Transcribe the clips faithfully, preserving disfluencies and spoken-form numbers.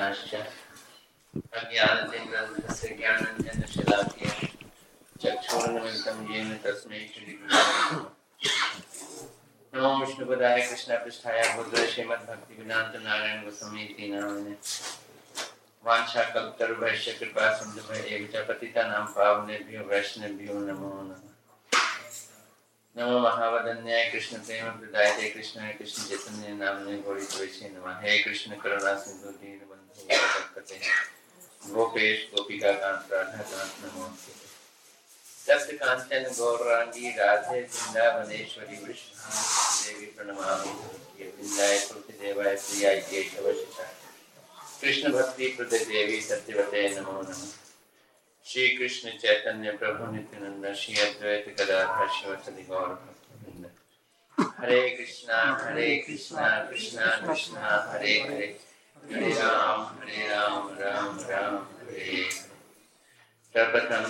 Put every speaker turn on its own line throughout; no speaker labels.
विघ्नाश्च अज्ञानतिमिरन्धस्य ज्ञानाञ्जनशलाकया चक्षुरुन्मिलितं येन तस्मै श्रीगुरवे नमः। नमो विष्णुपदाय कृष्णपृष्ठाय भूतले श्रीमद्भक्तिवेदान्त नारायण गोस्वामीति नामिने वाञ्छाकल्पतरुभ्यश्च कृपा सिन्धुभ्यश्च पतितानां पावनेभ्यो वैष्णवेभ्यो नमो नमः। नमो महावदन्याय कृष्ण प्रेम प्रदायते कृष्णाय कृष्ण चैतन्य नामने गौरीत्वैषे नमः। हे कृष्ण करुणा सिंधु दीनबन्धु जगत्पते गोपेश गोपिका कांत राधा कांत नमोस्तुते। सत्य कांचन गौरांगी राधे वृंदावनेश्वरी वृषभानुसुते देवी प्रणमामि। वृंदाय तुलसी देवाय प्रियाय केशवशिषाय कृष्ण भक्ति प्रदे देवी सत्यवते नमो नमः। श्री कृष्ण चैतन्य प्रभु नित्यानंद श्री अद्वैत गदाधर शिवासादि गौर भक्तवृंद। हरे कृष्णा हरे कृष्णा कृष्णा कृष्णा हरे हरे हरे राम हरे राम राम राम हरे हरे। सर्वप्रथम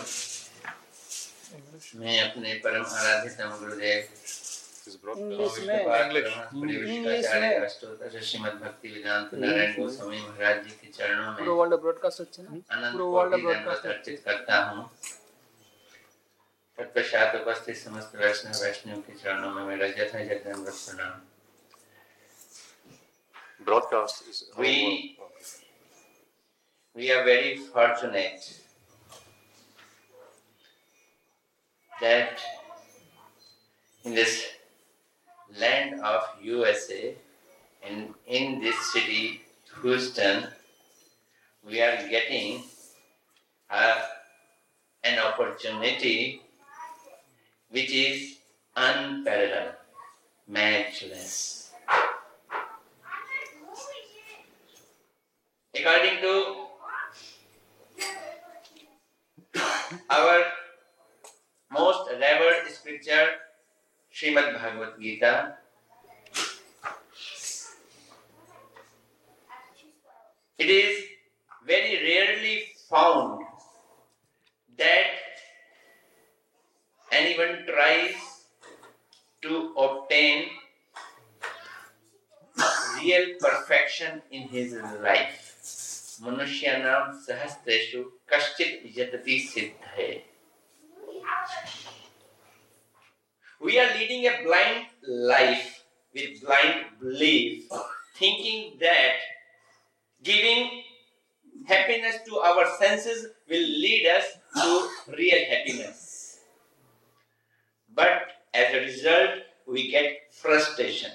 मैं अपने परम आराध्य तम गुरुदेव अष्टोत्तर श्रीमद् भक्ति वेदांत नारायण गोस्वामी महाराज जी के चरणों में अनंत कोटि दंडवत अर्पित करता हूँ। तत्पश्चात उपस्थित समस्त वैष्णव वैष्णव के चरणों में मेरा जथाजथ दंडवत प्रणाम।
Broadcast is
we we are very fortunate that in this land of U S A and in this city Houston we are getting a, an opportunity which is unparalleled, matchless. According to our most revered scripture, Srimad Bhagavad Gita, it is very rarely found that anyone tries to obtain real perfection in his life. Manusyanam sahastreshu kaschit yatati siddhaye. We are leading a blind life with blind belief, thinking that giving happiness to our senses will lead us to real happiness. But as a result, we get frustration.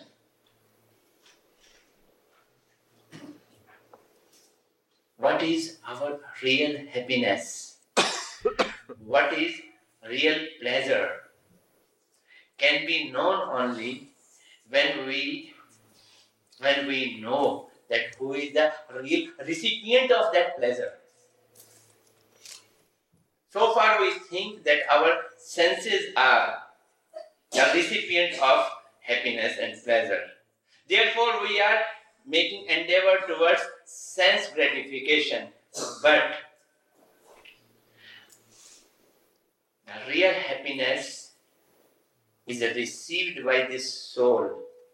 What is our real happiness? What is real pleasure? Can be known only when we when we know that who is the real recipient of that pleasure. So far we think that our senses are the recipient of happiness and pleasure. Therefore we are making endeavor towards sense gratification. But the real happiness is received by this soul,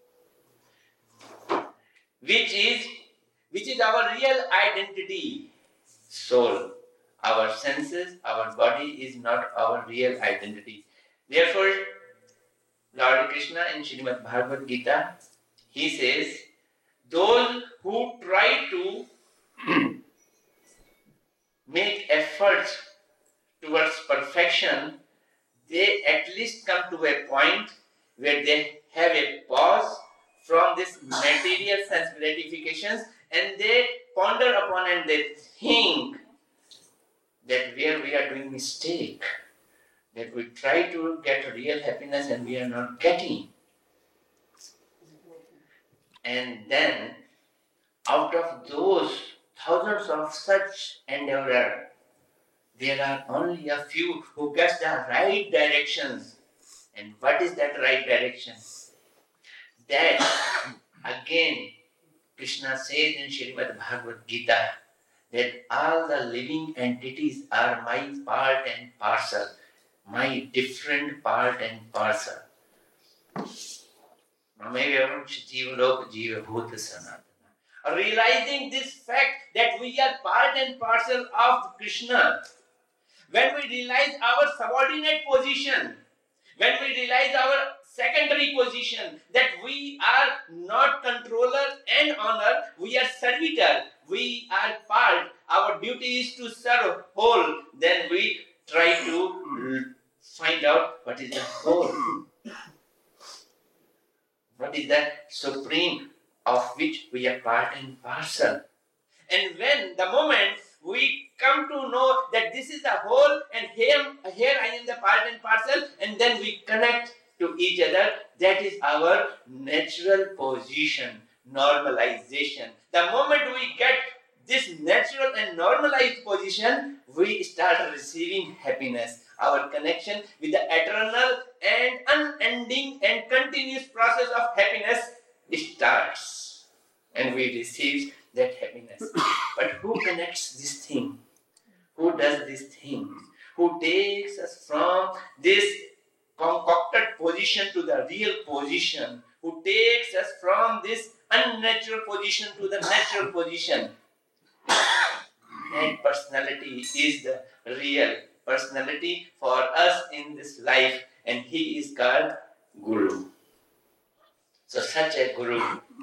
which is which is our real identity. Soul, our senses, our body is not our real identity. Therefore, Lord Krishna in Srimad Bhagavad Gita, he says, those who try to make efforts towards perfection, they at least come to a point where they have a pause from this material sense gratifications and they ponder upon and they think that where we are doing mistake, that we try to get real happiness and we are not getting. And then out of those thousands of such endeavor, there are only a few who get the right directions. And what is that right direction? That again Krishna says in Srimad Bhagavad Gita that all the living entities are my part and parcel, my different part and parcel. Realizing this fact that we are part and parcel of Krishna, when we realize our subordinate position, when we realize our secondary position, that we are not controller and owner, we are servitor, we are part, our duty is to serve whole, then we try to find out what is the whole. What is the supreme of which we are part and parcel. And when the moment we come to know that this is the whole and here, here I am the part and parcel, and then we connect to each other, that is our natural position, normalization. The moment we get this natural and normalized position, we start receiving happiness. Our connection with the eternal and unending and continuous process of happiness starts. And we receive that happiness. But who connects this thing? Who does this thing? Who takes us from this concocted position to the real position? Who takes us from this unnatural position to the natural position? And personality is the real personality for us in this life, and he is called Guru. So such a Guru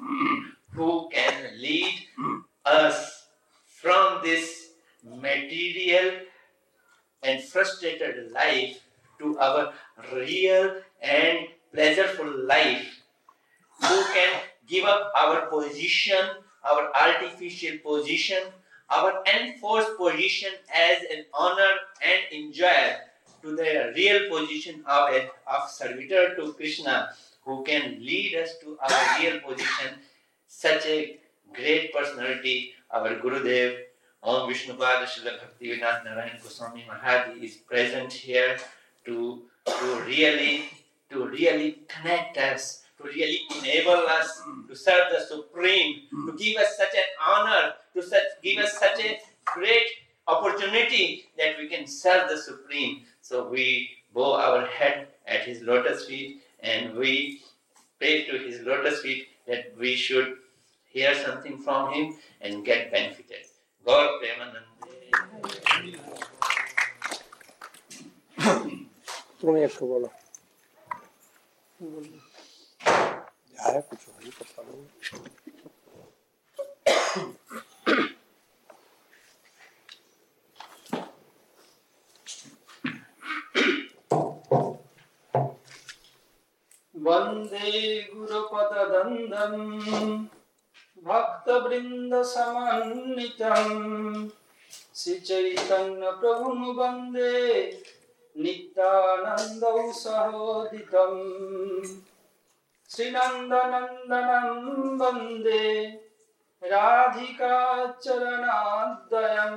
who can lead us from this material and frustrated life to our real and pleasureful life, who can give up our position, our artificial position, our enforced position as an honor and enjoyer, to the real position of, a, of servitor to Krishna, who can lead us to our real position. Such a great personality, our Gurudev, Om Vishnupada Srila Bhaktivinoda Narayan Goswami Maharaj is present here to, to really to really connect us, to really enable us to serve the Supreme, to give us such an honor, to such, give us such a great opportunity that we can serve the Supreme. So we bow our head at his lotus feet and we pray to his lotus feet that we should hear something from him and get benefited. Gaur Premanande.
तुम्हें एक बोलो है कुछ नहीं पता नहीं
वंदे गुरुपददंदं भक्तवृंद समन्वितं श्री चैतन्य प्रभुं वंदे नित्यानंदौ सहोदितं श्रीनंदनंदनं वंदे राधिका चरणाद्वयं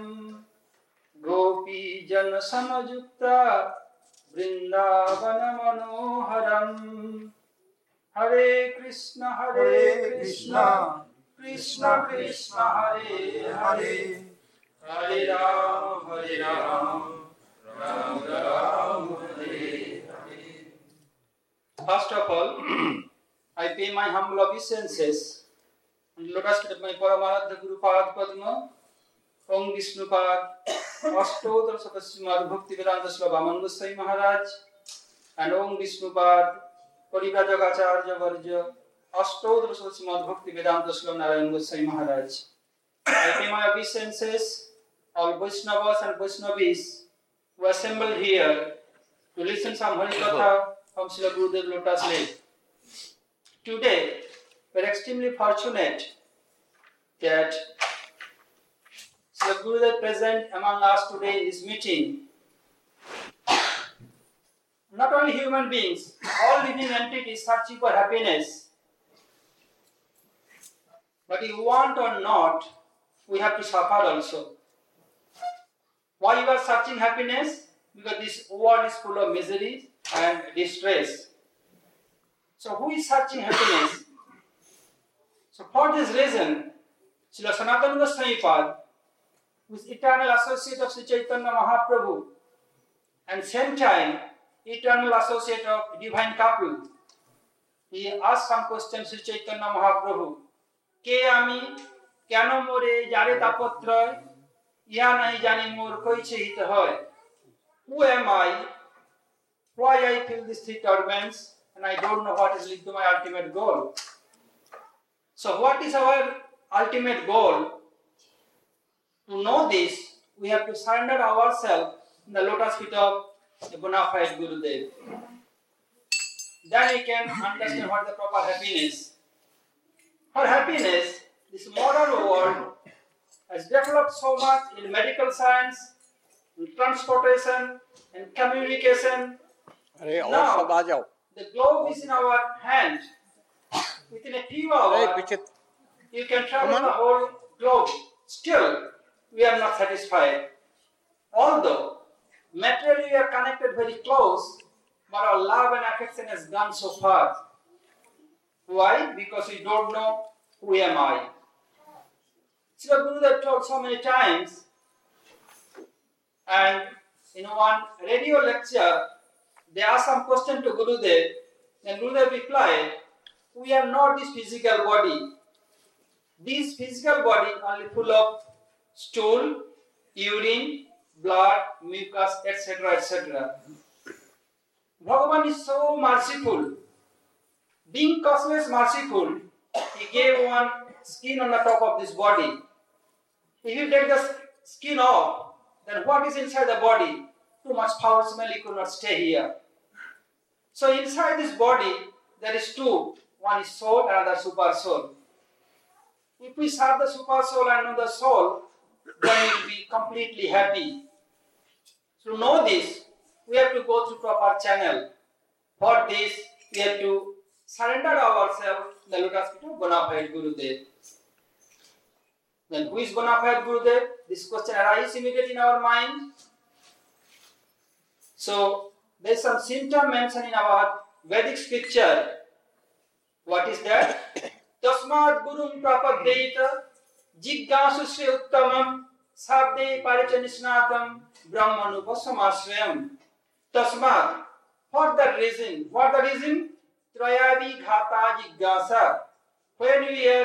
गोपीजन समयुक्ता वृंदावन मनोहरम हरे कृष्ण हरे कृष्ण कृष्ण कृष्ण हरे हरे हरे राम हरे Ram Ram Ram Hare Hare. First of all, I pay my humble obeisances and lotus feet of my Paramaradha Guru Pad Padma, Om Vishnupad, Ashtodhara Sakasrimad Bhakti Vedanta Slavamana Goswami Maharaj, and Om Vishnupad, Parivrajagacharya Varja, Ashtodhara Sakasrimad Bhakti Vedanta Slavamana Goswami Maharaj. I pay my obeisances, all Vaishnavas and Vaishnavis who assembled here to listen some Harikatha from Srila Gurudev Lotus Lake. Today, we are extremely fortunate that Srila Gurudev present among us today is meeting not only human beings, all living entities searching for happiness. But if you want or not, we have to suffer also. Why you are searching happiness? Because this world is full of misery and distress. So who is searching happiness? So for this reason, Srila Sanatana Goswami Pad, who is eternal associate of Sri Chaitanya Mahaprabhu, and same time eternal associate of divine couple, he asked some questions to Chaitanya Mahaprabhu. Ke ami, কেন মোরে যারে তাপত্রয় ইয়া নাই জানি মোর কইছে হিত হয় who am I why I feel these three torments and I don't know what is linked to my ultimate goal. So what is our ultimate goal? To know this, we have to surrender ourselves in the lotus feet of a bona fide Gurudev. Then we can understand what is the proper happiness. For happiness, this modern world has developed so much in medical science, in transportation, and communication.
अरे और
Now,
सब आ जाओ
the globe is in our hand. Within a few
अरे
hours,
विचित्र
you can travel
Come on.
the whole globe. Still, we are not satisfied. Although materially we are connected very close, but our love and affection has gone so far. Why? Because we don't know who am I. Srila Gurudev told so many times, and in one radio lecture, they asked some question to Gurudev, and Gurudev replied, we are not this physical body. This physical body only full of stool, urine, blood, mucus, et cetera, et cetera. Bhagavan is so merciful. Being causeless merciful, he gave one skin on the top of this body. If you take the skin off, then what is inside the body? Too much foul smell, you could not stay here. So inside this body, there is two. One is soul, another super soul. If we serve the super soul and know the soul, then we will be completely happy. To know this, we have to go through proper channel. For this, we have to surrender ourselves in the lotus feet of bona fide Gurudev. Then who is bona fide Gurudev? This question arises immediately in our mind. So, there is some symptom mentioned in our Vedic scripture. What is that? Tasmad gurum prapaddeta jiggasu sri uttamam sabde parichanisnatam brahmanupasamasrayam. Tasmad, for that reason, what the reason? Trayadi ghata jiggasa. When we are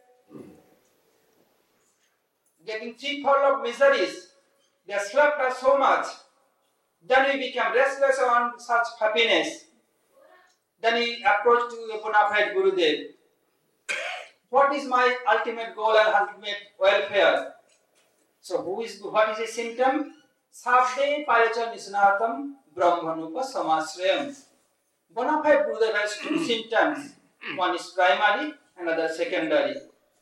getting threefold of miseries, they have slapped us so much, then we become restless on such happiness. Then we approach to a bona fide Gurudev. What is my ultimate goal and ultimate welfare? So who is what is a symptom? Sabde paricha nisnatam brahmanupa samasrayam. Bona fide Gurudev has two symptoms. One is primary, another secondary.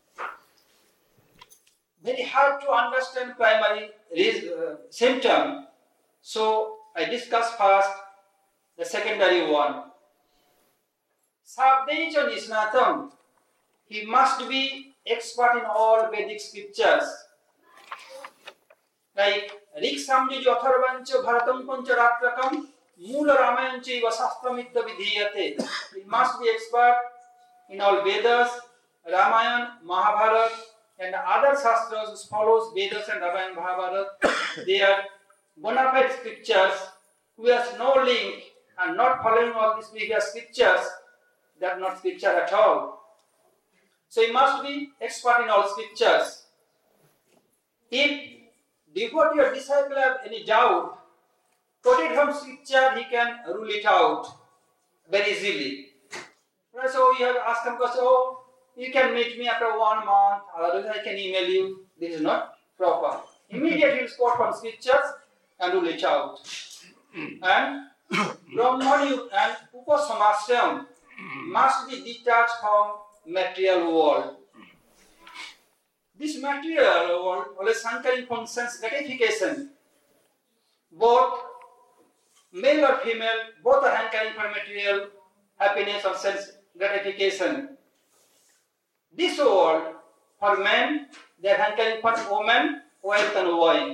Very hard to understand primary uh, symptom. So I discuss first the secondary one. Sabdecha nisnatam. He must be expert in all Vedic scriptures. Like Rik Samjuj Atharvancha Bharatam Pancharatrakam Mula Ramayancha Vasastramidya Vidhiyate. He must be expert in all Vedas, Ramayana, Mahabharata, and other Shastras which follows Vedas and Ramayana, Mahabharata. They are bona fide scriptures who has no link and not following all these previous scriptures. They are not scripture at all. So he must be expert in all scriptures. If devotee or disciple have any doubt, quoted from scripture, he can rule it out very easily. So you have asked him question, oh, you can meet me after one month, otherwise I can email you. This is not proper. Immediately he will quote from scriptures and rule it out. And Brahmani and Upasamasrayam must be detached from material world. This material world always hankering for sense gratification. Both male or female, both are hankering for material happiness or sense gratification. This world, for men, they are hankering for women, wealth and wine.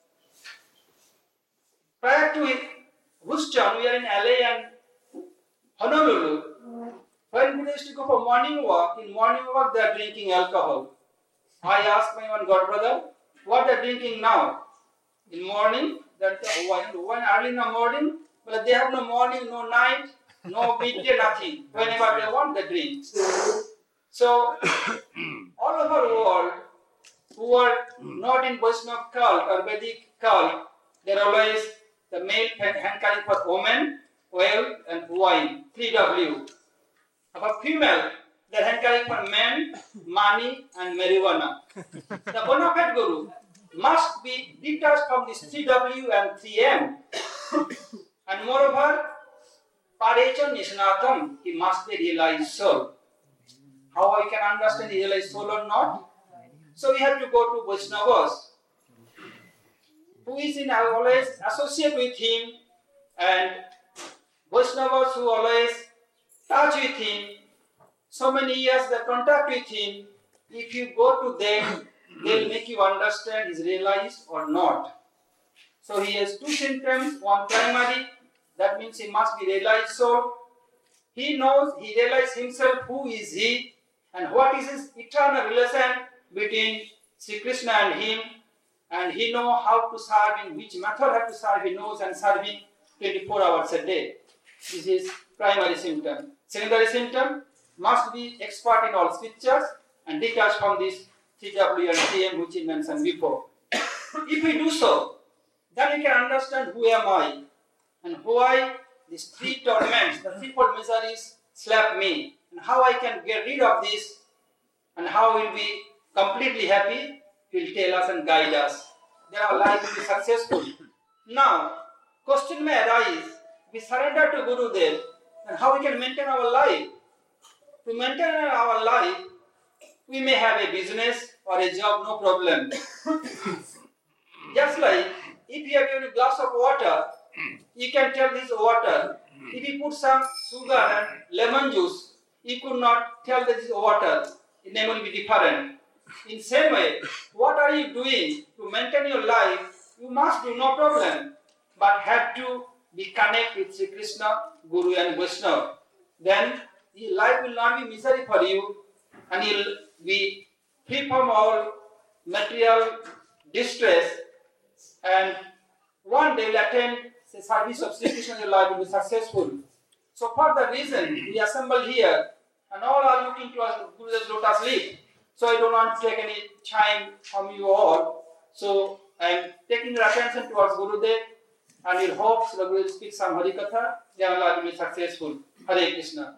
Prior to Houston, we are in L A and Honolulu. When we used to go for morning walk, in morning walk they are drinking alcohol. I asked my one god brother, what they are drinking now? In morning, they are wine, wine early in the morning, but they have no morning, no night, no midday, nothing. Whenever they want, they drink. So, all over the world, who are not in Vaishnava cult or Vedic cult, they're always the male hand carrying for women, oil and wine, three W. For female, they're hand carrying for men, money and marijuana. The bona fide guru must be detached from this three W and three M. And moreover, Parechon Nishnatam, he must be realized soul. How I can understand realized soul or not? So we have to go to Vaishnavas, who is in always associate with him, and Vaishnavas who always touch with him, so many years they contact with him. If you go to them, they'll make you understand is realized or not. So he has two symptoms, one primary, that means he must be realized soul. He knows, he realizes himself who is he and what is his eternal relation between Sri Krishna and him, and he knows how to serve, in which method how to serve, he knows and serving twenty-four hours a day. This is primary symptom. Secondary symptom must be expert in all scriptures and detached from this three W and three M which he mentioned before. If we do so, then we can understand who am I and why these three torments, the threefold miseries slap me, and how I can get rid of this, and how we'll be completely happy. He'll tell us and guide us. Then our life will be successful. Now, question may arise, we surrender to Gurudev, and how we can maintain our life? To maintain our life, we may have a business or a job, no problem. Just like, if you have given a glass of water, you can tell this water. If you put some sugar and lemon juice, you could not tell this is water. The name will be different. In same way, what are you doing to maintain your life? You must do, no problem, but have to be connected with Sri Krishna, Guru and Vaishnava. Then your life will not be misery for you, and you'll be free from all material distress, and one day will attain the service of Sri Krishna, your life will be successful. So for that reason, we assemble here, and all are looking to us, Guru's lotus leaf. So I don't want to take any time from you all. So I am taking your attention towards Gurudev, and in hopes the Guru will speak some Harikatha, then Allah will be successful. Hare Krishna.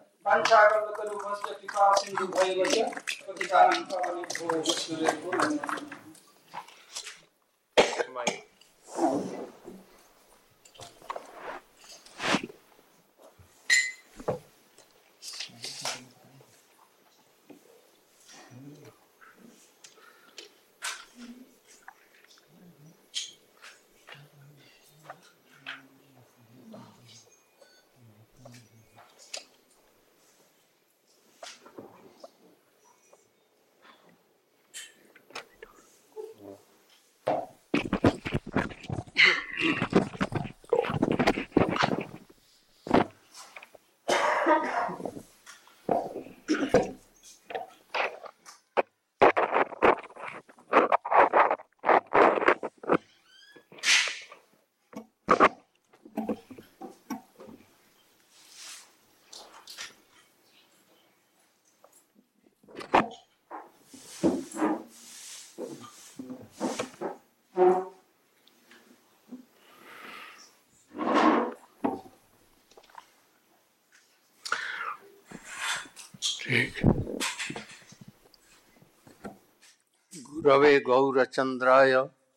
गुरवे गौरचंद्राय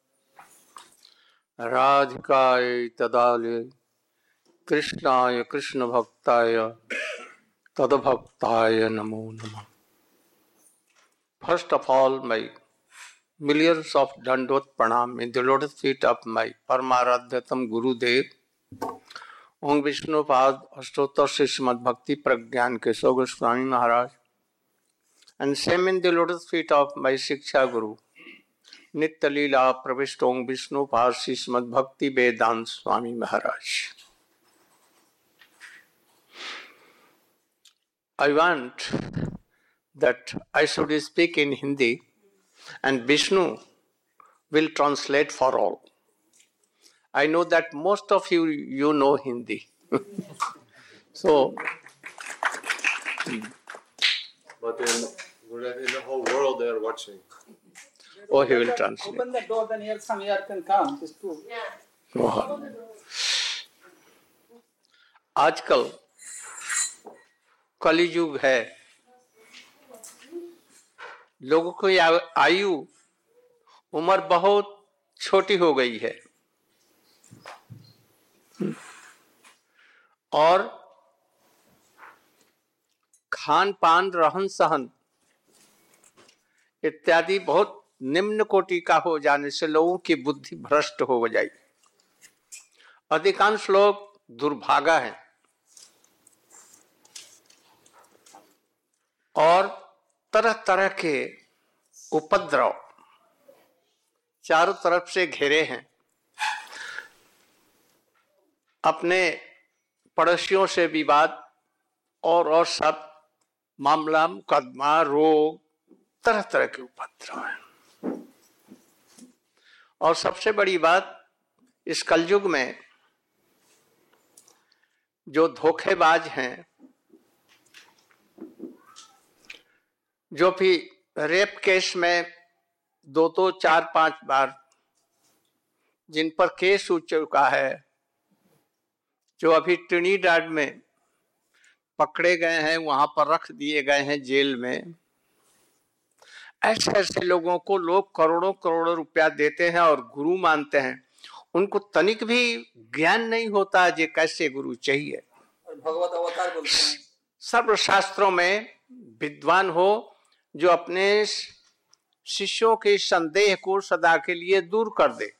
राधिकाय तदालय कृष्णाय कृष्ण भक्ताय तदभक्ताय नमो नमः. First of all, my millions of dandot pranam in the lotus feet of my Paramaradhyatam Gurudev, Om Vishnu Pad Ashtotar Srimad Bhakti Pragyan Keshav Goswami Maharaj, and same in the lotus feet of my Shiksha Guru, Nitya Leela Pravishta Om Vishnu Pad Srimad Bhakti Vedanta Swami Maharaj. I want that I should speak in Hindi and Vishnu will translate for all. I know that most of you, you know Hindi. So,
but in, in the whole world they are watching.
or he will translate.
Open the door, then here some air can come. It's true.
आजकल कलियुग है, लोगों की आयु उम्र बहुत छोटी हो गई है और खान पान रहन सहन इत्यादि बहुत निम्न कोटि का हो जाने से लोगों की बुद्धि भ्रष्ट हो जाएगी। अधिकांश लोग दुर्भागा हैं और तरह तरह के उपद्रव चारों तरफ से घेरे हैं। अपने पड़ोसियों से विवाद और और सब मामला मुकदमा रोग तरह तरह के उपद्रव हैं। और सबसे बड़ी बात, इस कलयुग में जो धोखेबाज हैं, जो भी रेप केस में दो दो चार पांच बार जिन पर केस हो चुका है, जो अभी ट्रिनिडाड में पकड़े गए हैं, वहां पर रख दिए गए हैं जेल में, ऐसे ऐसे लोगों को लोग करोड़ों करोड़ों रुपया देते हैं और गुरु मानते हैं। उनको तनिक भी ज्ञान नहीं होता जे कैसे गुरु चाहिए।
भगवत अवतार बोलते हैं।
सर्व शास्त्रों में विद्वान हो जो अपने शिष्यों के संदेह को सदा के लिए दूर कर दे,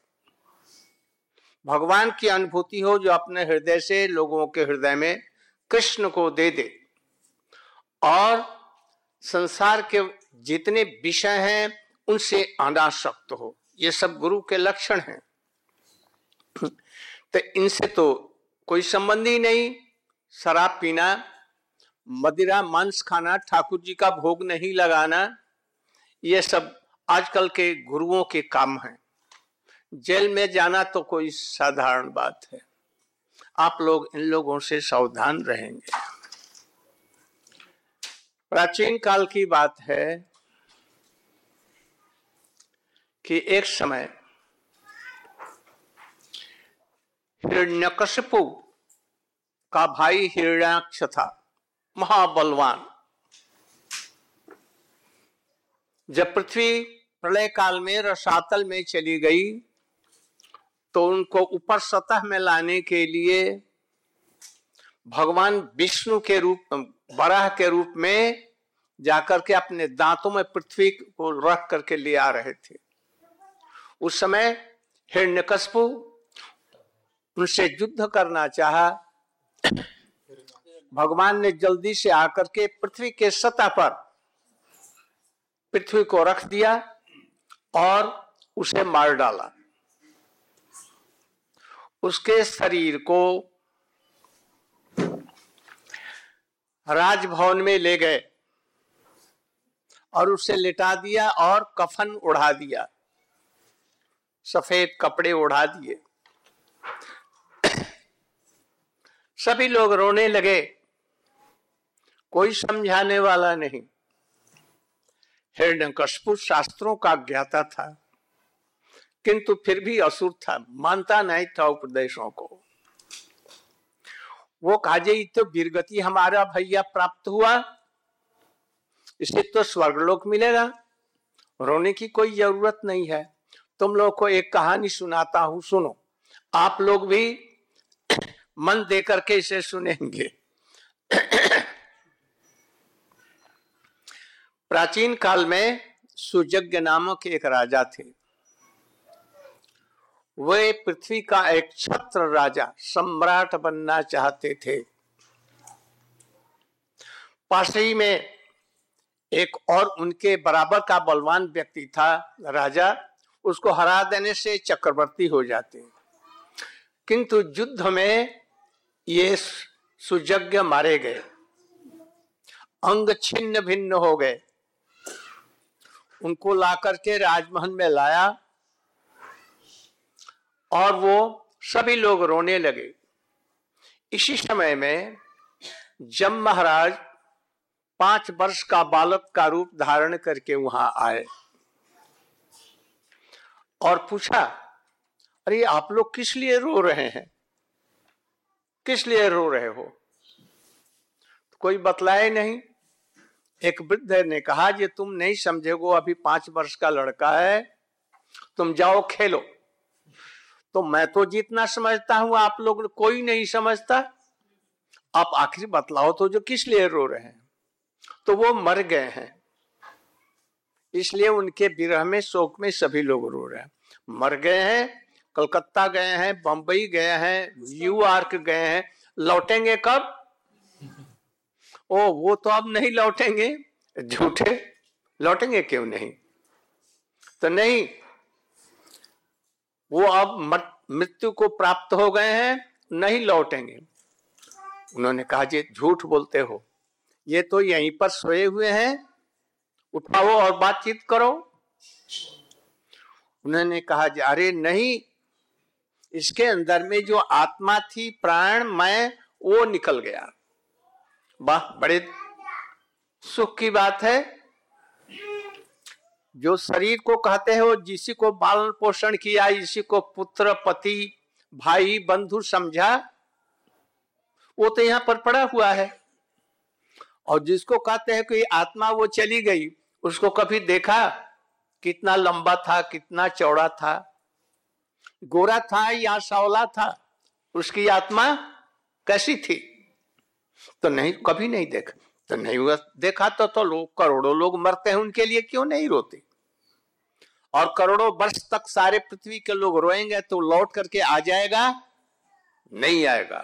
भगवान की अनुभूति हो जो अपने हृदय से लोगों के हृदय में कृष्ण को दे दे, और संसार के जितने विषय हैं उनसे अनासक्त हो। ये सब गुरु के लक्षण हैं। तो इनसे तो कोई संबंध ही नहीं। शराब पीना, मदिरा मांस खाना, ठाकुर जी का भोग नहीं लगाना, ये सब आजकल के गुरुओं के काम हैं। जेल में जाना तो कोई साधारण बात है। आप लोग इन लोगों से सावधान रहेंगे। प्राचीन काल की बात है कि एक समय हिरण्यकशिपु का भाई हिरण्याक्ष था, महाबलवान। जब पृथ्वी प्रलय काल में रसातल में चली गई तो उनको ऊपर सतह में लाने के लिए भगवान विष्णु के रूप, वराह के रूप में जाकर के अपने दांतों में पृथ्वी को रख करके ले आ रहे थे। उस समय हिरण्यकशिपु उनसे युद्ध करना चाहा। भगवान ने जल्दी से आकर के पृथ्वी के सतह पर पृथ्वी को रख दिया और उसे मार डाला। उसके शरीर को राजभवन में ले गए और उसे लिटा दिया और कफन उड़ा दिया, सफेद कपड़े उड़ा दिए। सभी लोग रोने लगे, कोई समझाने वाला नहीं। हिरण्यकशिपु शास्त्रों का ज्ञाता था, किंतु फिर भी असुर था, मानता नहीं था उपदेशों को। वो काजे तो वीरगति हमारा भैया प्राप्त हुआ, इसे तो स्वर्गलोक मिलेगा, रोने की कोई जरूरत नहीं है। तुम लोग को एक कहानी सुनाता हूं, सुनो। आप लोग भी मन दे करके इसे सुनेंगे। प्राचीन काल में सुजज्ञ नामक एक राजा थे। वे पृथ्वी का एक छत्र राजा, सम्राट बनना चाहते थे। पास ही में एक और उनके बराबर का बलवान व्यक्ति था राजा, उसको हरा देने से चक्रवर्ती हो जाते। किंतु युद्ध में ये सुजज्ञ मारे गए, अंग छिन्न भिन्न हो गए। उनको लाकर के राजमहल में लाया और वो सभी लोग रोने लगे। इसी समय में जम महाराज पांच वर्ष का बालक का रूप धारण करके वहां आए। और पूछा, अरे आप लोग किस लिए रो रहे हैं, किस लिए रो रहे हो? तो कोई बतलाए नहीं। एक वृद्ध ने कहा, ये तुम नहीं समझेगो, अभी पांच वर्ष का लड़का है, तुम जाओ खेलो। तो मैं तो जितना समझता हूं आप लोग कोई नहीं समझता, आप आखिर बतलाओ तो जो किस लिए रो रहे हैं। तो वो मर गए हैं, इसलिए उनके विरह में, शोक में सभी लोग रो रहे हैं। मर गए हैं, कलकत्ता गए हैं, बंबई गए हैं, न्यूयॉर्क गए हैं, लौटेंगे कब? ओ वो तो अब नहीं लौटेंगे। झूठे, लौटेंगे क्यों नहीं? तो नहीं, वो अब मृत्यु को प्राप्त हो गए हैं, नहीं लौटेंगे। उन्होंने कहा, जी झूठ बोलते हो, ये तो यहीं पर सोए हुए हैं, उठाओ और बातचीत करो। उन्होंने कहा, अरे नहीं, इसके अंदर में जो आत्मा थी, प्राण, मैं, वो निकल गया। वाह, बड़े सुख की बात है। जो शरीर को कहते हो, जिसी को पालन पोषण किया, इसी को पुत्र, पति, भाई, बंधु समझा, वो तो यहां पर पड़ा हुआ है। और जिसको कहते हैं कि आत्मा वो चली गई, उसको कभी देखा? कितना लंबा था, कितना चौड़ा था, गोरा था या सांवला था, उसकी आत्मा कैसी थी? तो नहीं, कभी नहीं देखा। तो नहीं हुआ देखा तो तो लोग, करोड़ों लोग मरते हैं, उनके लिए क्यों नहीं रोते? और करोड़ों वर्ष तक सारे पृथ्वी के लोग रोएंगे तो लौट करके आ जाएगा? नहीं आएगा।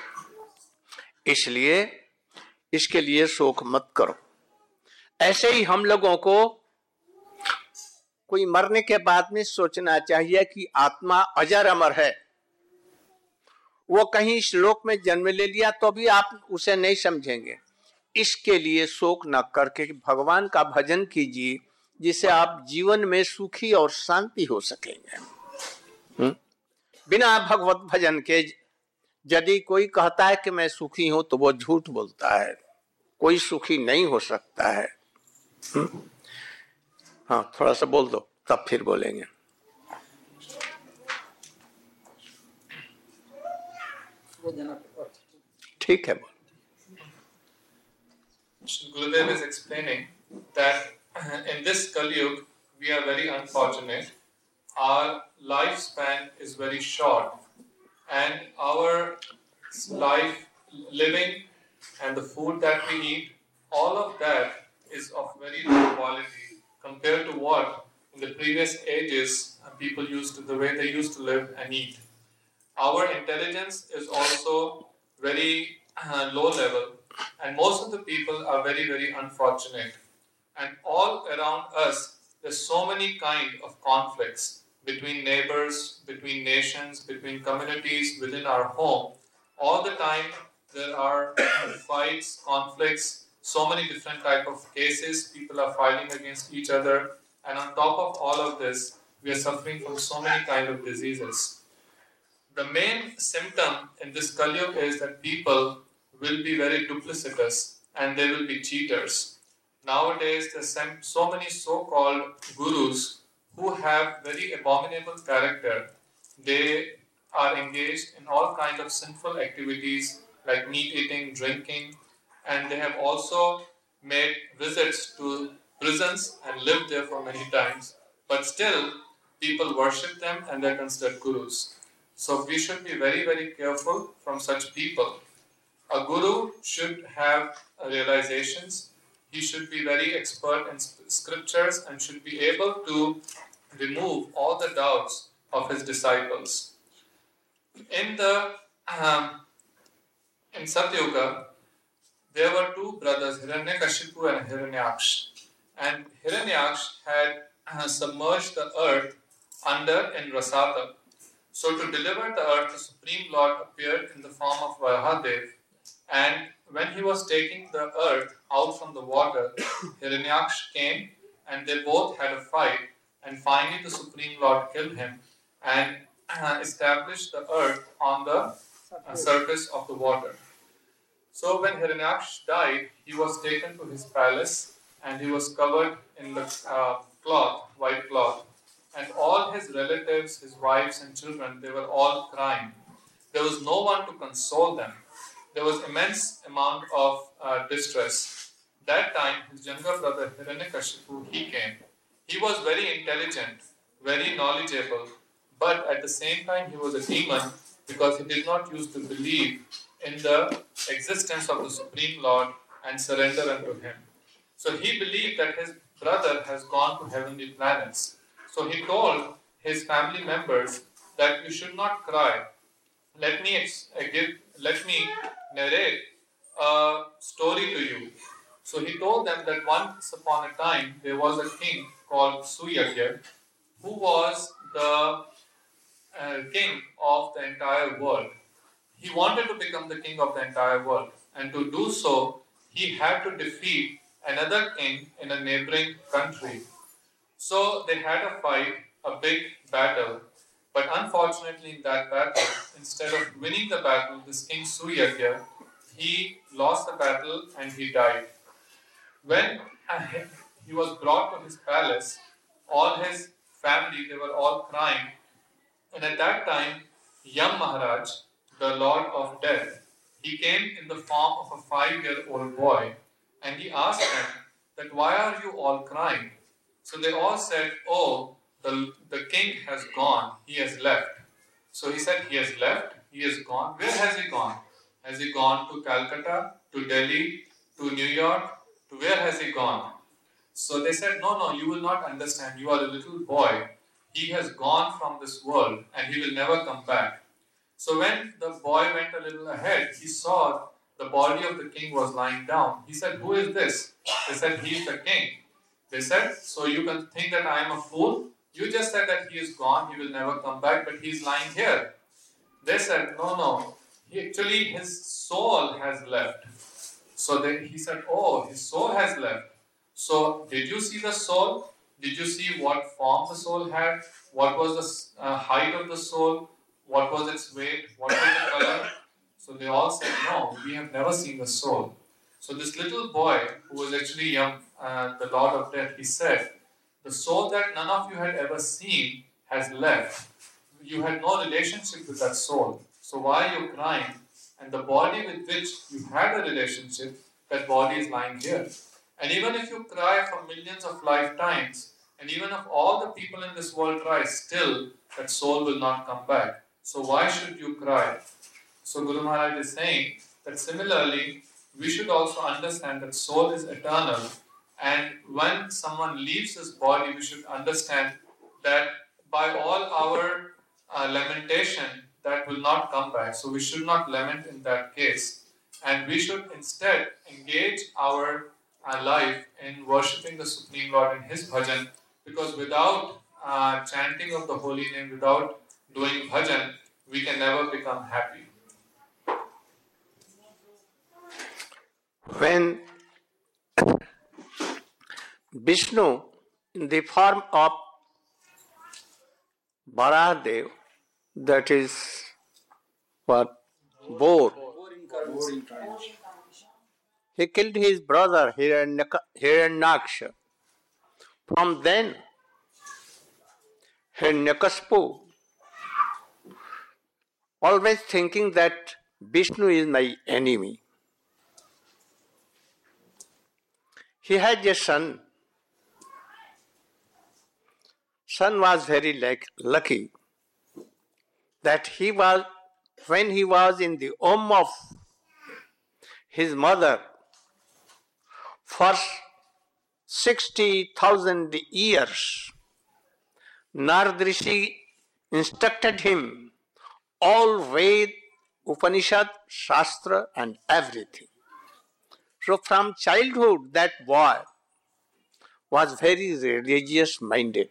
इसलिए इसके लिए शोक मत करो। ऐसे ही हम लोगों को कोई मरने के बाद में सोचना चाहिए कि आत्मा अजर अमर है। वो कहीं श्लोक में जन्म ले लिया तो भी आप उसे नहीं समझेंगे। इसके लिए शोक न करके भगवान का भजन कीजिए, जिससे आप जीवन में सुखी और शांति हो सकेंगे। हुँ? बिना भगवत भजन के यदि कोई कहता है कि मैं सुखी हूं, तो वो झूठ बोलता है। कोई सुखी नहीं हो सकता है। हुँ? हाँ, थोड़ा सा बोल दो, तब फिर बोलेंगे। ठीक है, बोल।
Gurudev is explaining that in this Kali Yuga we are very unfortunate. Our lifespan is very short, and our life, living, and the food that we eat, all of that is of very low quality compared to what in the previous ages people used to, the way they used to live and eat. Our intelligence is also very uh, low level, and most of the people are very, very unfortunate. And all around us, there's so many kind of conflicts between neighbors, between nations, between communities, within our home. All the time there are fights, conflicts, so many different type of cases. People are fighting against each other, and on top of all of this, we are suffering from so many kind of diseases. The main symptom in this Kali Yuga is that people will be very duplicitous and they will be cheaters. Nowadays, there's so many so-called gurus who have very abominable character. They are engaged in all kinds of sinful activities like meat eating, drinking, and they have also made visits to prisons and lived there for many times. But still, people worship them and they're considered gurus. So we should be very, very careful from such people. A guru should have realizations. He should be very expert in scriptures and should be able to remove all the doubts of his disciples. In the um, in Satyuga, there were two brothers, Hiranyakashipu and Hiranyaksha. And Hiranyaksha had uh, submerged the earth under in Rasata. So to deliver the earth, the Supreme Lord appeared in the form of Varahadev, and when he was taking the earth out from the water, Hiranyaksha came and they both had a fight, and finally the Supreme Lord killed him and uh, established the earth on the uh, surface of the water. So when Hiranyaksha died, he was taken to his palace and he was covered in the uh, cloth, white cloth. and all his relatives, his wives and children, they were all crying. There was no one to console them. There was immense amount of uh, distress. That time, his younger brother Hiranyakashipu, he came. He was very intelligent, very knowledgeable, but at the same time he was a demon because he did not used to believe in the existence of the Supreme Lord and surrender unto him. So he believed that his brother has gone to heavenly planets. So he told his family members that you should not cry. Let me ex- uh, give, let me narrate a story to you. So he told them that once upon a time there was a king called Suyagya who was the uh, king of the entire world. He wanted to become the king of the entire world, and to do so he had to defeat another king in a neighboring country. So they had a fight, a big battle, but unfortunately in that battle, instead of winning the battle, this king Suyagya, he lost the battle and he died. When he was brought to his palace, all his family, they were all crying. And at that time, Yam Maharaj, the Lord of Death, he came in the form of a five-year-old boy, and he asked them that why are you all crying? So they all said, oh, the, the king has gone, he has left. So he said, he has left, he has gone. Where has he gone? Has he gone to Calcutta, to Delhi, to New York? To where has he gone? So they said, no, no, you will not understand. You are a little boy. He has gone from this world and he will never come back. So when the boy went a little ahead, he saw the body of the king was lying down. He said, who is this? They said, he is the king. They said, so you can think that I am a fool? You just said that he is gone, he will never come back, but he is lying here. They said, no, no, he, actually his soul has left. So then he said, oh, his soul has left. So did you see the soul? Did you see what form the soul had? What was the uh, height of the soul? What was its weight? What was the color? So they all said, no, we have never seen the soul. So this little boy, who was actually young, uh, the Lord of Death, he said, the soul that none of you had ever seen has left. You had no relationship with that soul. So why are you crying? And the body with which you had a relationship, that body is lying here. And even if you cry for millions of lifetimes, and even if all the people in this world cry, still that soul will not come back. So why should you cry? So Guru Maharaj is saying that similarly, we should also understand that soul is eternal. And when someone leaves this body, we should understand that by all our uh, lamentation, that will not come back. So we should not lament in that case. And we should instead engage our uh, life in worshipping the Supreme Lord in His bhajan, because without uh, chanting of the holy name, without doing bhajan, we can never become happy.
When Vishnu, in the form of Varahadev, that is what? Boar. He killed his brother Hiranyaksha. From then, Hiranyakashipu, always thinking that Vishnu is my enemy. He had a son. Son was very like, lucky that he was, when he was in the womb of his mother, for sixty thousand years, Narad Rishi instructed him all Ved, Upanishad, Shastra and everything. So from childhood, that boy was very religious minded.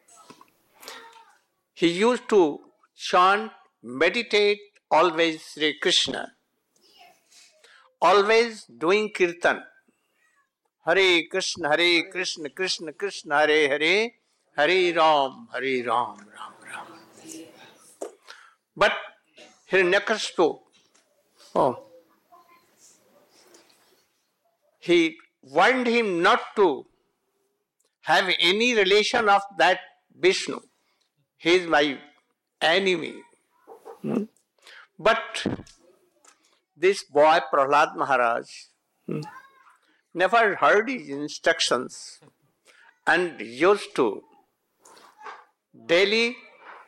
He used to chant, meditate always Sri Krishna, always doing kirtan. Hare Krishna, Hare Krishna, Krishna Krishna, Hare Hare, Hare Ram, Hare Ram, Ram Ram. But Hiranyakashipu, oh, he warned him not to have any relation of that Vishnu. he is my enemy. Hmm? But this boy Prahlad Maharaj hmm, never heard his instructions and used to daily,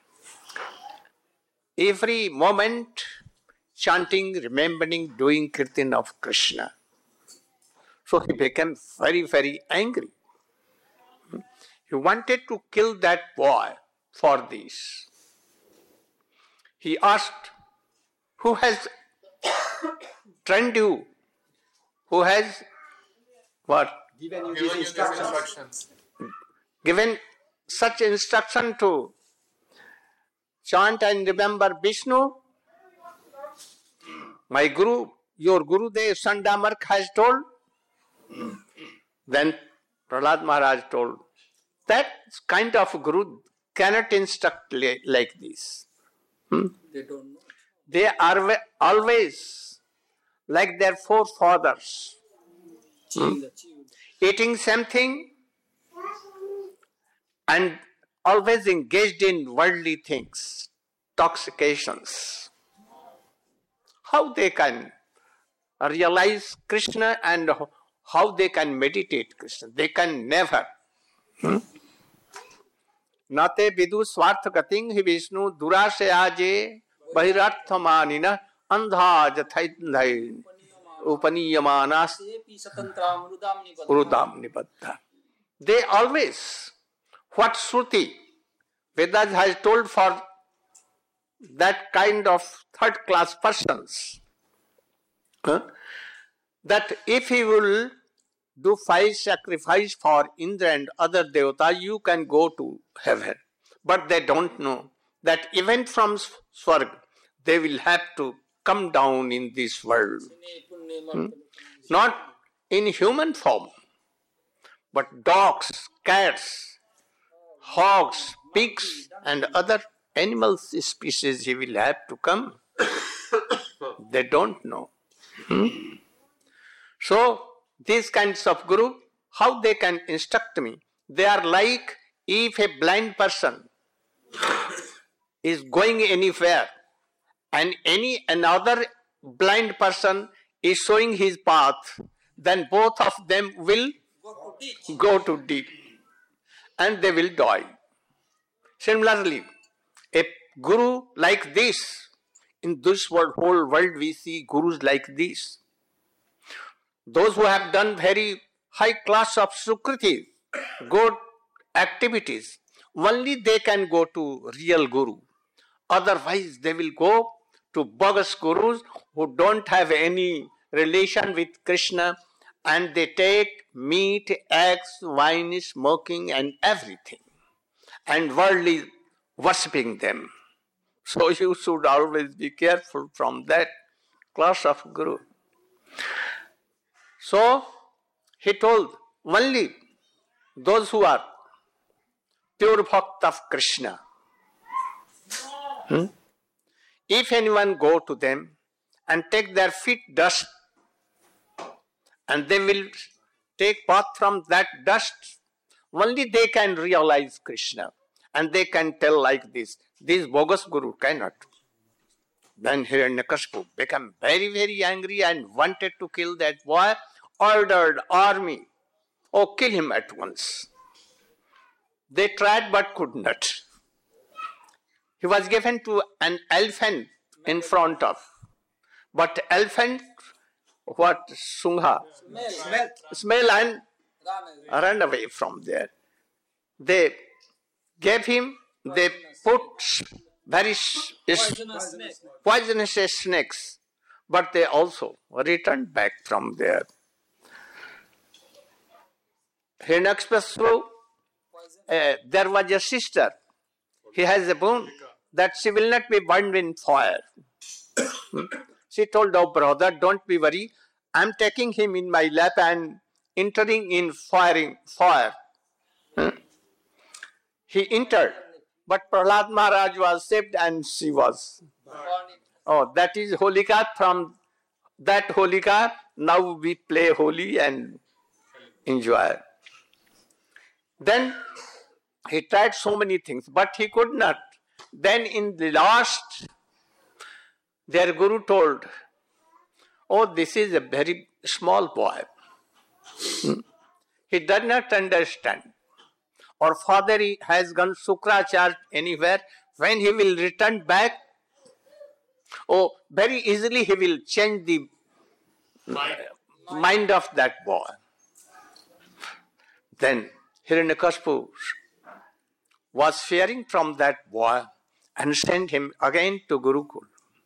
every moment, chanting, remembering, doing kirtan of Krishna. So he became very, very angry. He wanted to kill that boy for this. He asked, who has trained you? Who has what?
Given you
Given
these
you these
instructions.
instructions.
Given such instruction to chant and remember Vishnu? My Guru, your Gurudev Sandamark has told. Then Prahlad Maharaj told, that kind of Guru cannot instruct like this. Hmm?
They don't know.
They are always like their forefathers,
Achieved, achieved.
eating something and always engaged in worldly things, intoxications. How they can realize Krishna and how they can meditate Krishna? They can never. Hmm? Nate vidu swartha gating hi Vishnu durase aje bahirarthamanina andha jathaindhai upaniyamanas urudam nibaddha. They always, what Shruti Vedas has told for that kind of third class persons, huh? that if he will do five sacrifice for Indra and other devata, you can go to heaven. But they don't know that even from Swarg, they will have to come down in this world. Hmm? Not in human form, but dogs, cats, hogs, pigs, and other animal species he will have to come. They don't know. Hmm? So, these kinds of guru, how they can instruct me? They are like if a blind person is going anywhere and any another blind person is showing his path, then both of them will go to deep and they will die. Similarly, a guru like this, in this world, whole world we see gurus like this. Those who have done very high class of sukriti, good activities, only they can go to real guru. Otherwise they will go to bogus gurus who don't have any relation with Krishna and they take meat, eggs, wine, smoking and everything and worldly worshipping them. So you should always be careful from that class of guru. So he told only those who are pure bhakt of Krishna. Hmm? If anyone go to them and take their feet dust and they will take path from that dust, only they can realize Krishna and they can tell like this. This bogus guru cannot. Then Hiranyakashipu became very, very angry and wanted to kill that boy, ordered army, oh, kill him at once. They tried but could not. He was given to an elephant in front of. But elephant, what, Sungha,
Smell.
smell and ran away from there. They gave him, they put very s-
Poisonous snake.
poisonous snakes, but they also returned back from there. Hiranyakashipu, uh, there was a sister. He has a boon that she will not be burned in fire. She told, oh brother, don't be worried. I am taking him in my lap and entering in firing fire. Hmm? He entered, but Prahlad Maharaj was saved and she was. Oh, that is Holika. From that Holika, now we play Holi and enjoy. Then He tried so many things, but he could not. Then in the last, their Guru told, oh, this is a very small boy. Hmm? He does not understand. Our father has gone Sukracharya anywhere. When he will return back, oh, very easily he will change the mind, mind of that boy. Then Hiranyakashipu was fearing from that boy and sent him again to Gurukul.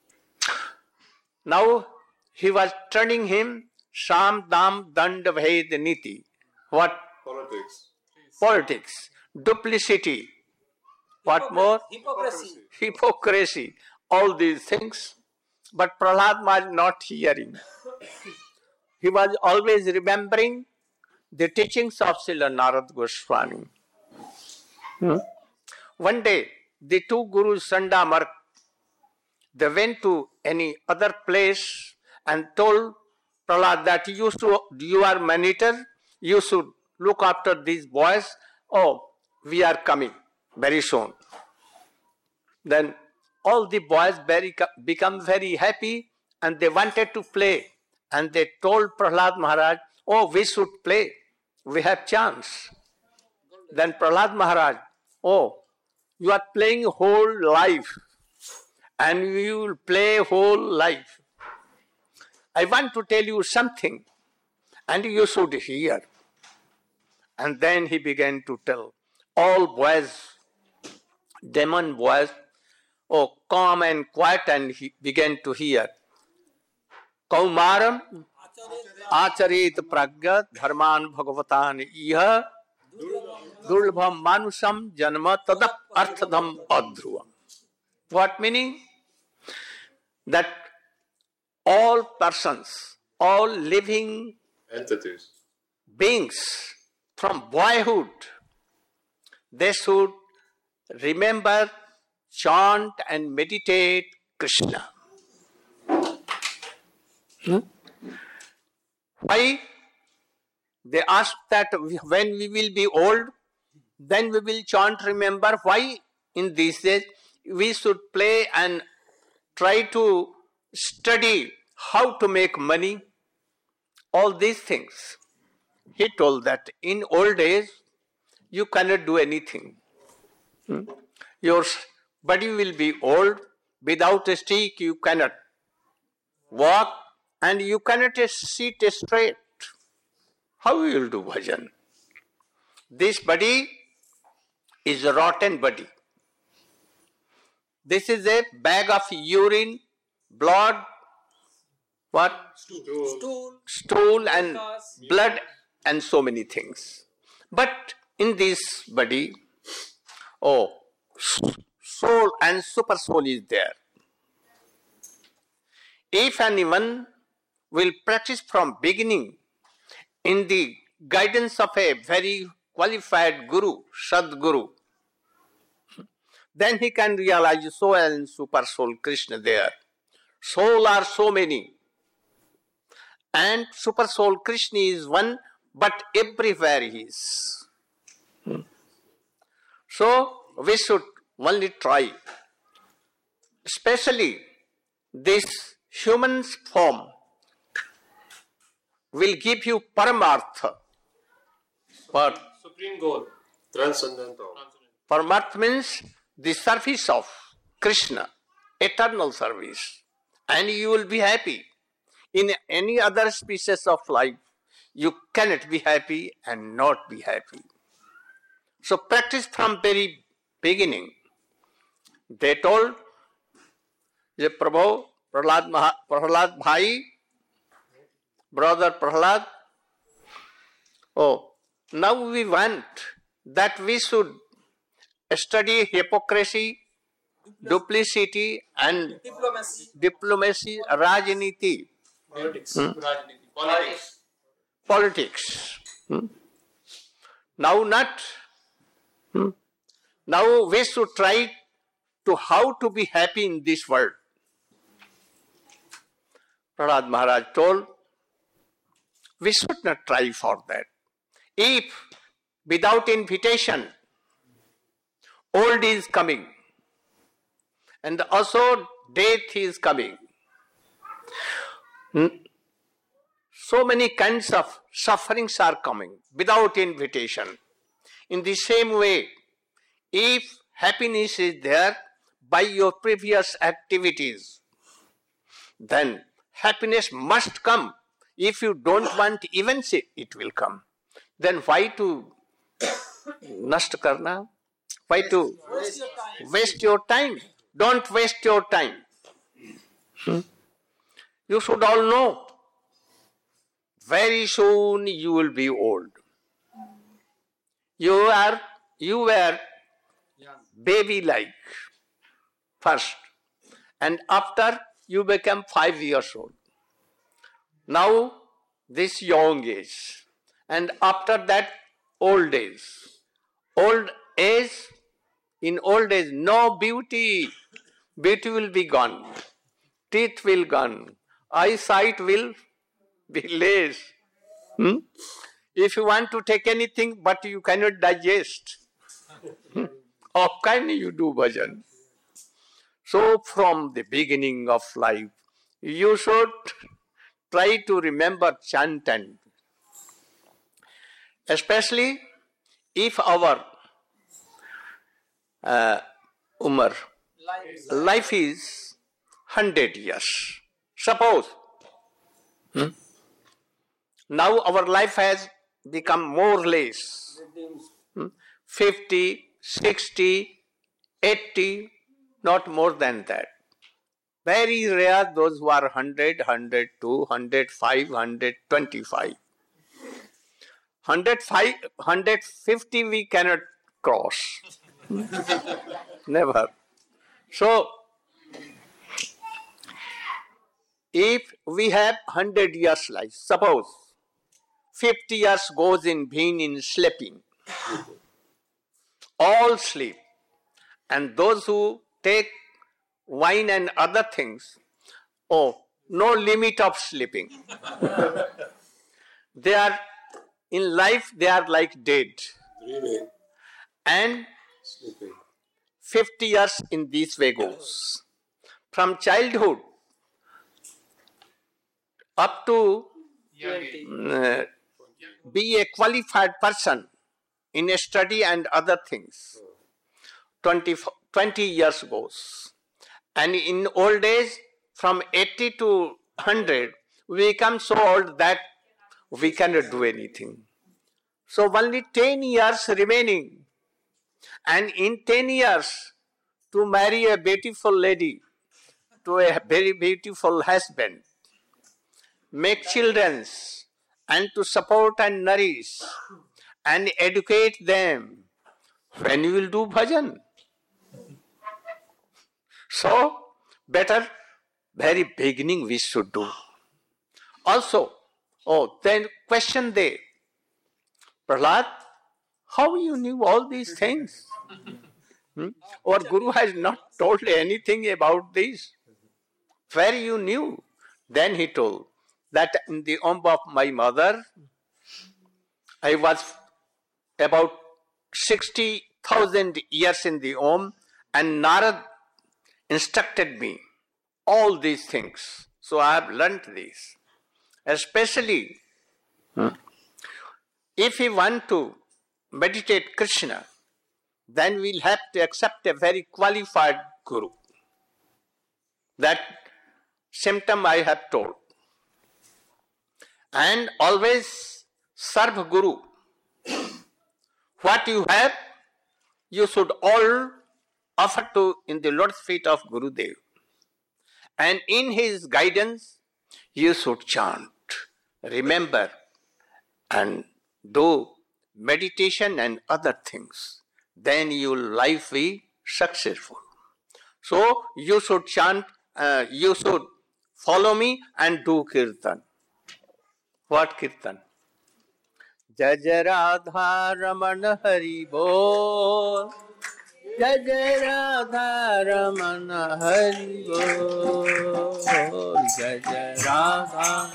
Now he was turning him Sham Dam Dand Bhed Niti. What?
Politics.
Politics. Duplicity. What more?
Hypocrisy.
Hypocrisy. All these things. But Prahlad was not hearing. He was always remembering the teachings of Srila Narad Goswami. Hmm? One day, the two gurus, Sanda Mark, they went to any other place and told Prahlad that you, should, you are monitor, you should look after these boys. Oh, we are coming very soon. Then all the boys very, become very happy and they wanted to play. And they told Prahlad Maharaj, oh, we should play. We have chance. Then Prahlad Maharaj, oh, you are playing whole life. And you will play whole life. I want to tell you something. And you should hear. And then he began to tell all boys, demon boys, oh, calm and quiet, and he began to hear. Kaumaram acharit pragya dharman bhagavatan iha dulbham manusam janma tadap arthadham adhruvam. What meaning? That all persons, all living
entities,
beings from boyhood, they should remember, chant and meditate Krishna. Hmm? Why? They ask that when we will be old, then we will chant, remember. Why in these days we should play and try to study how to make money, all these things. He told that in old days you cannot do anything. Hmm? Your body will be old, without a stick you cannot walk, and you cannot sit straight. How you will do bhajan? This body is a rotten body. This is a bag of urine, blood, what?
Stool.
Stool and blood and so many things. But in this body, oh, soul and super soul is there. If anyone will practice from beginning in the guidance of a very qualified guru, Sadguru, then he can realize soul and super soul Krishna there. Soul are so many. And super soul Krishna is one, but everywhere he is. So we should only try. Especially this human form will give you paramartha. But
supreme goal, transcendental.
Paramartha means the service of Krishna, eternal service. And you will be happy. In any other species of life, you cannot be happy and not be happy. So practice from very beginning. They told, the Prabhu, Prahlad, Maha, Prahlad Bhai, brother Prahlad, oh, now we want that we should study hypocrisy, duplicity and
Diplomacy.
diplomacy, Rajniti,
Politics.
Hmm?
Rajniti. Politics.
politics. Hmm? Now not. Hmm? Now we should try to how to be happy in this world. Prahlad Maharaj told, we should not try for that. If without invitation old is coming, and also death is coming. So many kinds of sufferings are coming without invitation. In the same way, if happiness is there by your previous activities, then happiness must come. If you don't want events, it will come. Then why to nast karna? Why to waste your time? Don't waste your time. Hmm? You should all know, very soon you will be old. You are, you were baby-like first, and after you become five years old. Now this young age, and after that old age. Old age, in old age, no beauty. Beauty will be gone. Teeth will gone. Eyesight will be less. Hmm? If you want to take anything, but you cannot digest, how can you do bhajan? So from the beginning of life, you should try to remember chant, and especially if our uh, umar, life is hundred years. Suppose hmm? now our life has become more or less hmm? fifty, sixty, eighty, not more than that. Very rare those who are one hundred, one hundred two, one hundred five, one hundred twenty-five. one hundred five, one hundred fifty we cannot cross. Never. So, if we have one hundred years life, suppose fifty years goes in being in sleeping, all sleep, and those who take wine and other things, oh, no limit of sleeping. They are, in life, they are like dead.
Dreaming.
And
Sleeping.
fifty years in this way goes. From childhood up to uh, be a qualified person in a study and other things. twenty, twenty years goes. And in old age, from eighty to one hundred, we become so old that we cannot do anything. So only ten years remaining. And in ten years, to marry a beautiful lady, to a very beautiful husband, make children, and to support and nourish, and educate them, when you will do bhajan? So, better very beginning we should do. Also, oh, then question they, Prahlad, how you knew all these things? Hmm? Our Guru has not told anything about this. Where you knew? Then he told that in the womb of my mother, I was about sixty thousand years in the womb, and Narad instructed me all these things. So I have learnt this. Especially hmm, if we want to meditate Krishna, then we'll have to accept a very qualified guru. That symptom I have told. And always serve Guru. What you have, you should all offer to in the lotus feet of Gurudev. And in his guidance, you should chant, remember, and do meditation and other things. Then your life will be successful. So you should chant, uh, you should follow me and do kirtan. What kirtan? Jai Jai Radha Ramana Hari Bol. Jai Jai Radha Ramana Hari Bol. Jai Jai Radha.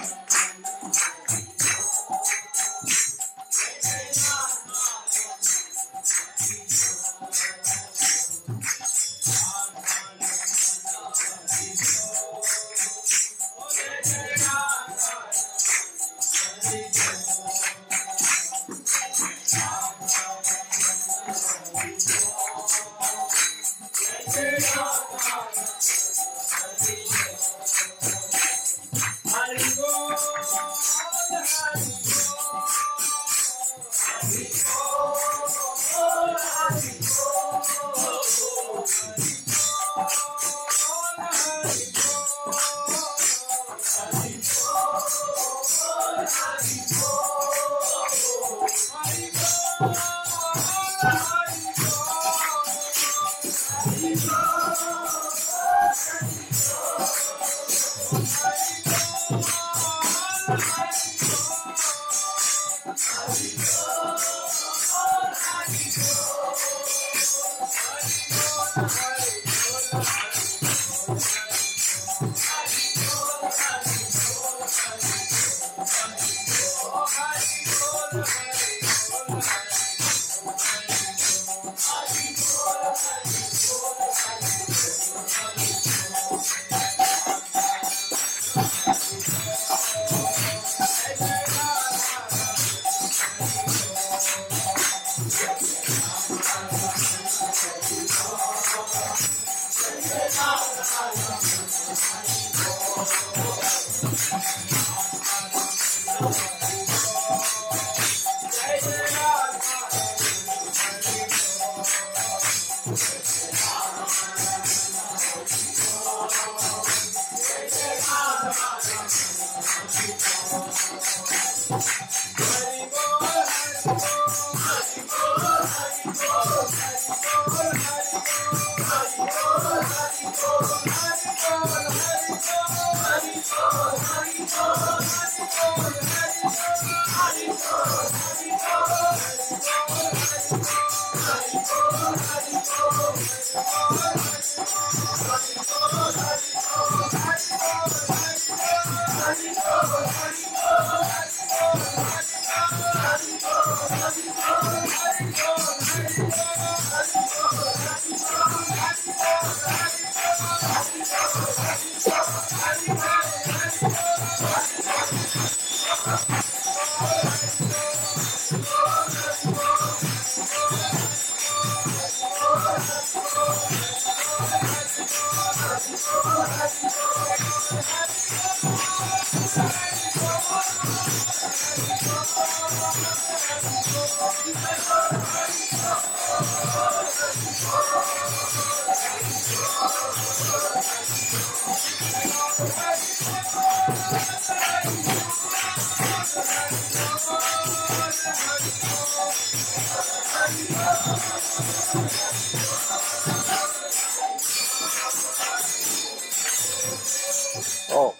Oh,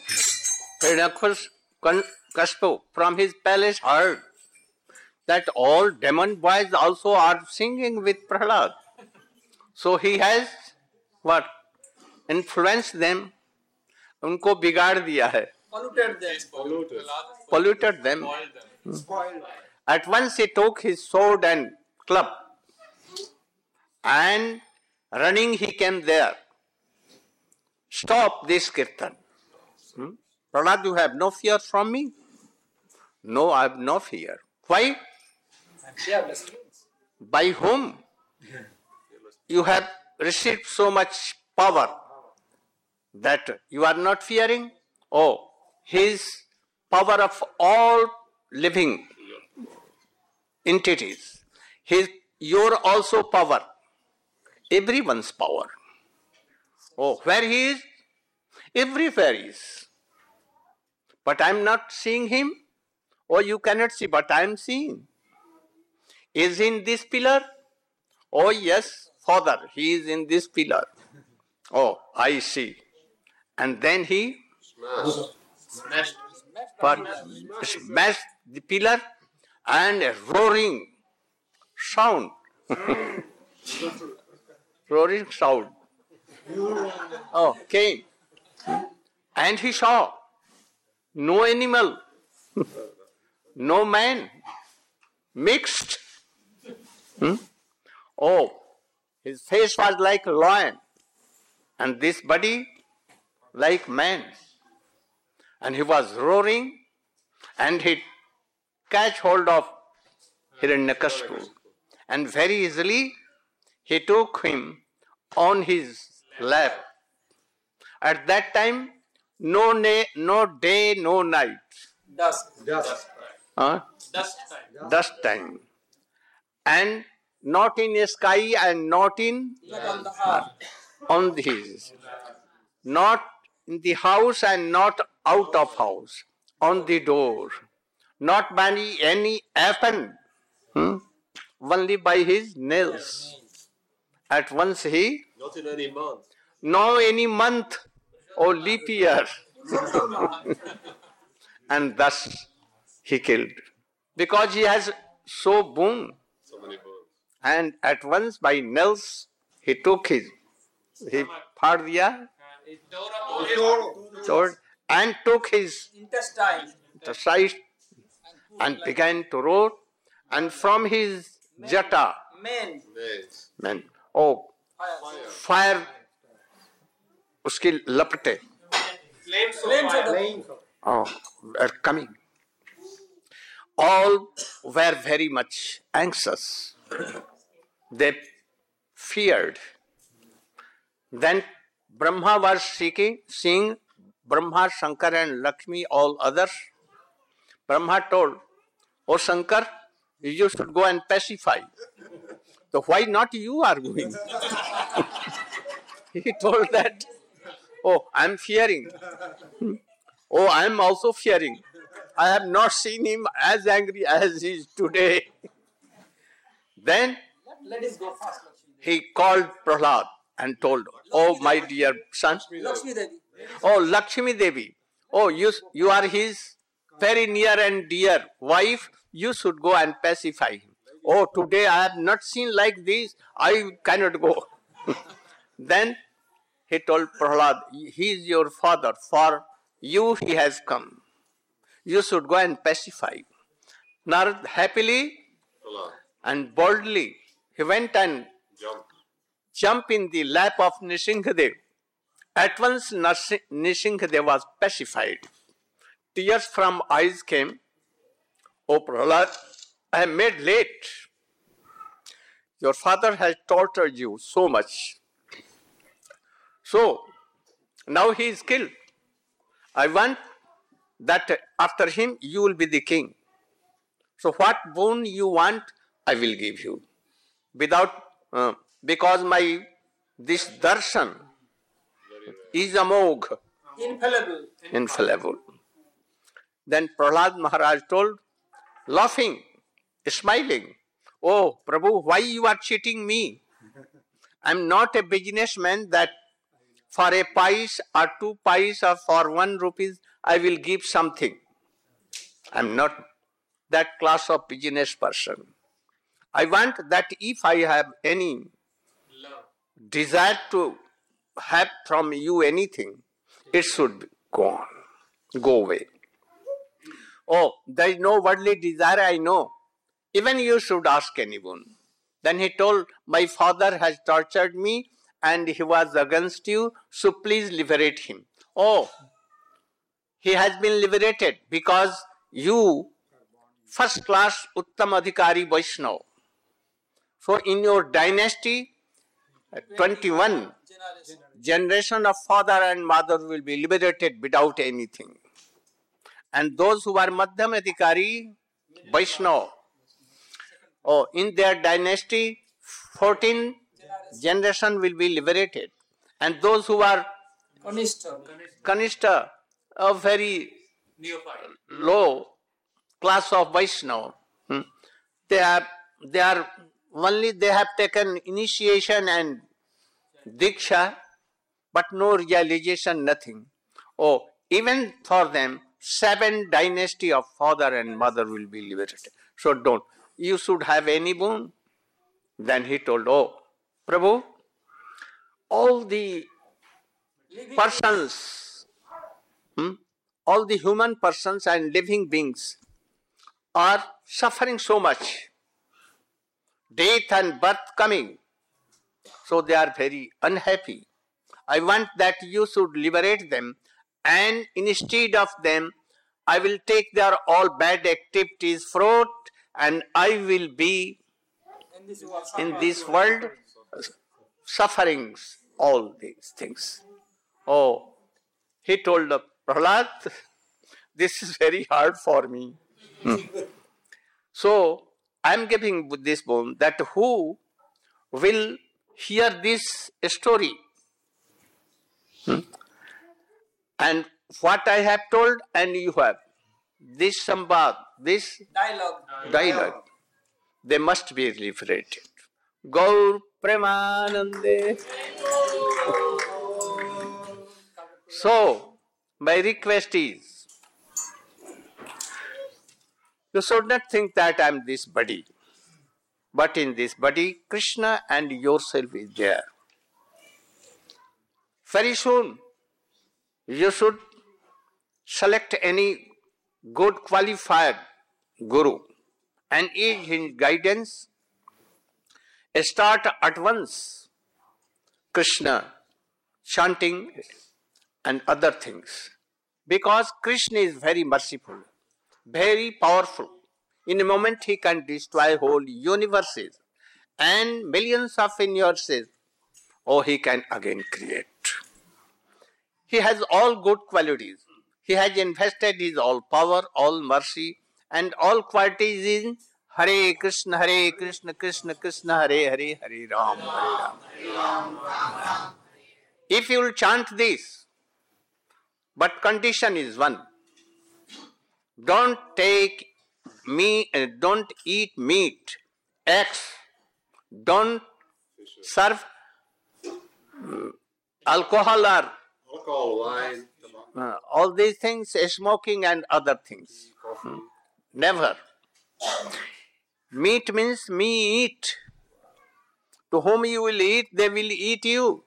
Hiranyakashipu from his palace heard that all demon boys also are singing with Prahlad. So he has what? Influenced them. उनको बिगाड़ दिया है.
Polluted them.
Polluted.
Polluted them.
Spoiled them.
Spoiled.
At once he took his sword and club and running he came there. Stop this kirtan. Hmm? Prahlad, you have no fear from me? No, I have no fear. Why?
Yeah, that's true.
By whom you have received so much power that you are not fearing? Oh, his power of all living entities. His, your also power. Everyone's power. Oh, where he is? Everywhere he is. But I am not seeing him. Oh, you cannot see, but I am seeing. Is he in this pillar? Oh, yes, Father, he is in this pillar. Oh, I see. And then he
Smashed.
but smashed the pillar and a roaring sound. Roaring sound. Oh, came. And he saw no animal, no man, mixed. Hmm? Oh, his face was like a lion, and this body like man. And he was roaring, and he catch hold of Hiranyakashipu, and very easily he took him on his lap. At that time, no, na- no day, no night.
Dusk.
Dust.
Huh?
Dust time.
Dust time. And not in the sky and not in
Not on the earth.
on his. Not in the house and not out of house. On the door. Not by any weapon. Hmm? Only by his nails. At once he,
Not in any month.
no any month or leap year. And thus he killed. Because he has so boon.
So many birds.
And at once by nails he took his, he फाड़ दिया, tore, and took his
Intestine.
side and began to roar, and from his jata,
Men.
Nails.
man, oh,
Fire.
fire, उसकी लपटे,
Flames of the
oh, were coming. All were very much anxious. They feared. Then Brahma was seeking, seeing Brahma, Shankar and Lakshmi, all others. Brahma told, "O Shankar, you should go and pacify." So why not you are going? He told that, "Oh, I am fearing. Oh, I am also fearing. I have not seen him as angry as he is today." Then
Let us go fast, Lakshmi.
he called Prahlad and told, "Oh, my dear son,
Lakshmi Devi.
oh, Lakshmi Devi, oh, you, you are his very near and dear wife, you should go and pacify him. Oh, today I have not seen like this, I cannot go." Then he told Prahlad, "He is your father, for you he has come. You should go and pacify." Narad happily
Prahlad.
and boldly he went and
Jump.
jumped in the lap of Nishingadev. At once Nasi- Nishingadev was pacified. Tears from eyes came. "Oh Prahlad, I am made late. Your father has tortured you so much. So, now he is killed. I want that after him you will be the king. So what boon you want, I will give you. Without, uh, because my, this darshan is amogh,
Infallible.
infallible." Then Prahlad Maharaj told, laughing, smiling, "Oh Prabhu, why you are cheating me? I am not a businessman that for a pice or two pice or for one rupees I will give something. I am not that class of business person. I want that if I have any desire to have from you anything, it should go on, go away. Oh, there is no worldly desire, I know. Even you should ask anyone." Then he told, "My father has tortured me and he was against you, so please liberate him." "Oh, he has been liberated because you, first class Uttam Adhikari Vaishnava. So in your dynasty, twenty-one generation of father and mother will be liberated without anything. And those who are Madhyam Adhikari Vaishnava, oh, in their dynasty, fourteen generation will be liberated. And those who are
Kanishta.
Kanishta, a very low class of Vaishnava, hmm, they are, they are only they have taken initiation and diksha, but no realization, nothing. Oh, even for them, seven dynasty of father and mother will be liberated. So don't. You should have any boon." Then he told, "Oh, Prabhu, all the persons, hmm, all the human persons and living beings are suffering so much. Death and birth coming. So they are very unhappy. I want that you should liberate them, and instead of them, I will take their all bad activities fruit, and I will be
In this world.
in this world sufferings all these things. Oh, he told Prahlad, this is very hard for me. Hmm. So, I am giving this bone that who will hear this story hmm? and what I have told and you have, this sambad, this
Dialogue.
dialogue, they must be liberated. Gaur Premanande. So, my request is, you should not think that I am this body, but in this body, Krishna and yourself is there. Very soon, you should select any good qualified guru and in his guidance, start at once Krishna chanting and other things. Because Krishna is very merciful, very powerful. In a moment he can destroy whole universes and millions of universes, or he can again create. He has all good qualities. He has invested his all power, all mercy, and all qualities in Hare Krishna, Hare Krishna, Krishna Krishna, Hare Hare, Hare Ram, Hare Ram. If you will chant this, but condition is one: don't take meat, uh, don't eat meat, eggs, don't serve um, alcohol or
Alcohol, wine,
uh, all these things, smoking and other things.
coffee.
Never. Meat means me eat. To whom you will eat, they will eat you.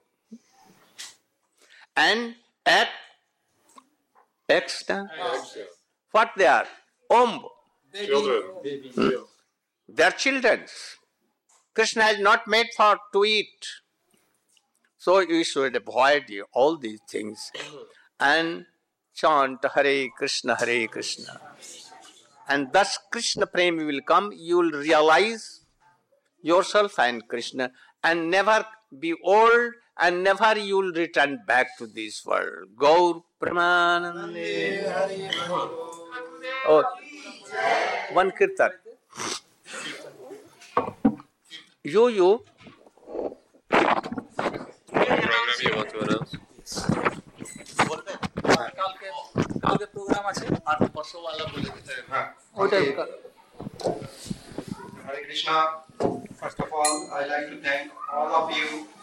And egg, eggs, na?
Eggs, yeah.
What they are? Omb.
Children.
They are children. Krishna has not made for to eat. So you should avoid all these things and chant Hare Krishna, Hare Krishna. And thus Krishna Prem will come. You will realize yourself and Krishna and never be old and never you will return back to this world. Gaur Premanande. Oh, one kirtan. You, you.
Program you want to announce?
কালকে কালকে programme আছে
আর পরশুওয়ালা বলে দিতে হবে।
ওইটাই
Hare Krishna. First of all, I like to thank all of you